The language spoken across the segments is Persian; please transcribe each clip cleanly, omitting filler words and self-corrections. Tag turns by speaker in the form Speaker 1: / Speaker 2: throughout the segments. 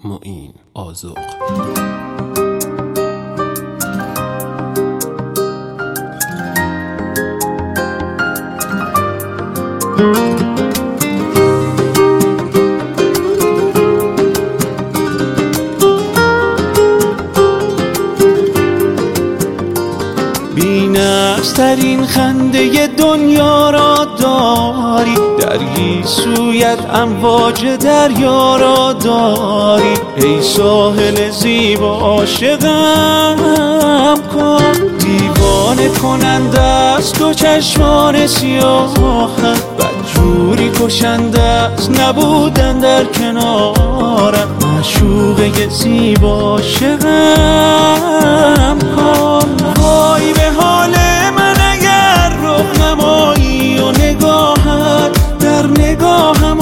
Speaker 1: معین آذوق.
Speaker 2: بی‌نقص‌ترین خنده دنیا را داری، در گیسویت امواج دریا را داری. ای ساحل زیبا عاشقم کن، دیوانه کننده است دو چشمان سیاهت، بدجوری کشنده است نبودن در کنارم. معشوقه زیبا عاشقم کن. وای به حال من اگر رخ نمایی و نگاهت در نگاهم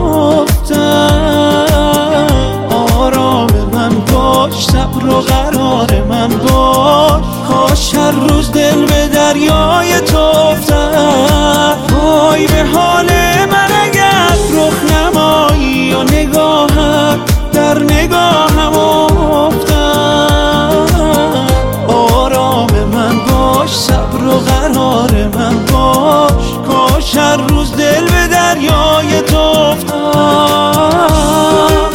Speaker 2: افتد. آرام من باش، صبر و قرار من باش، کاش هر روز دل به دریای تو افتد. وای به حال من اگر رخ نمایی و نگاهت در نگاهم افتد. آرام من باش، صبر و قرار من باش، کاش هر روز دل به دریای تو افتد.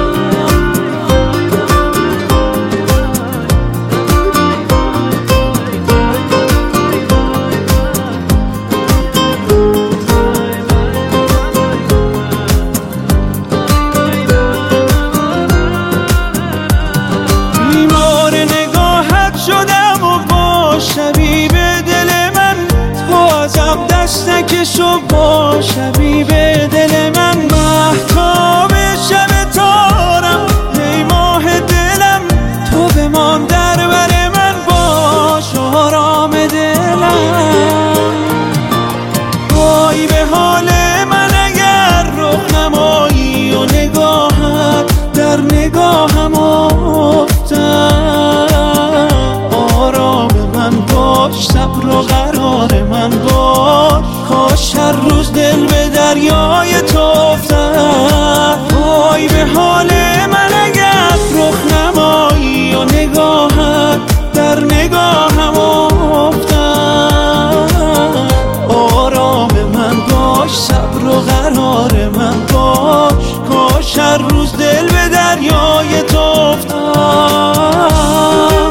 Speaker 2: شبیب دل من تو ازم دست نکش و با شبیب دل من. مهتاب شب تارم، ای ماه دلم تو بمان در بر من باش، آرام دلم. وای به حال من اگر رخ نمایی و نگاهت در نگاهم افتد. صبر و قرار من باش، کاش هر روز دل به دریای تو افتد. وای به حال من اگر رخ نمایی و نگاهت در نگاهم افتد. آرام من باش، صبر و قرار من باش، کاش هر روز دل به دریای تو افتد.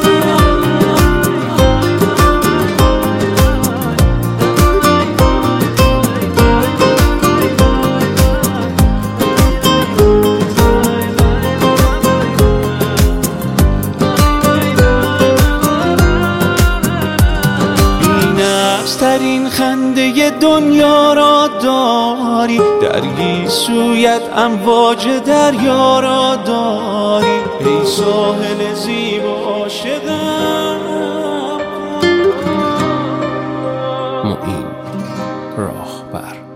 Speaker 2: ترین خنده دنیا را داری، در گیسویت امواج دریا را داری. ای ساحل زیبا عاشقم.
Speaker 1: معین راهبر.